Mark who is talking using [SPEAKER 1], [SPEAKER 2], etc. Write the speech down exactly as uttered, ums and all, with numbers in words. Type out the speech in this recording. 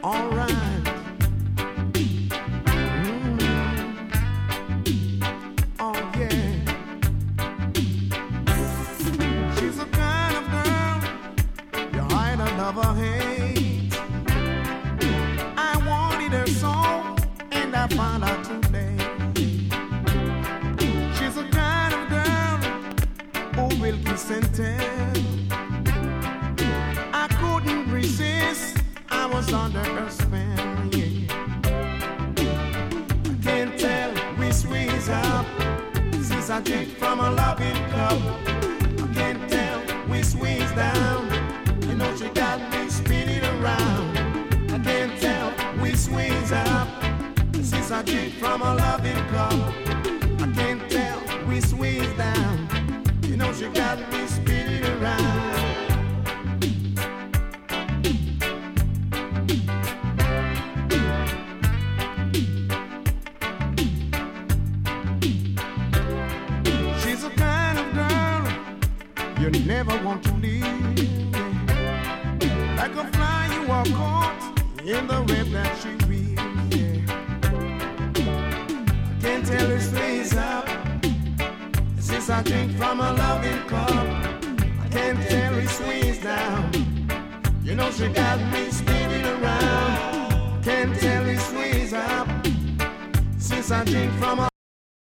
[SPEAKER 1] alright. Mm. Oh yeah. She's the kind of girl you either love or hate. I wanted her so, and I found out today. She's the kind of girl who will kiss and tell. I couldn't resist, I was under her spell, yeah. I can't tell which way's up since I drink from a loving cup. I can't tell which way's down, you know she got me spinning around. I can't tell which way's up since I drink from a loving cup. I can't tell which way's down, you know she got me spinning around. She's the kind of girl you never want to leave. Like a fly you are caught in the web that she weaves, yeah. I can't tell her stays up since I drink from a loving cup. I can't tell her swings down, you know she got me spinning around. Can't tell her swings up since I drink from a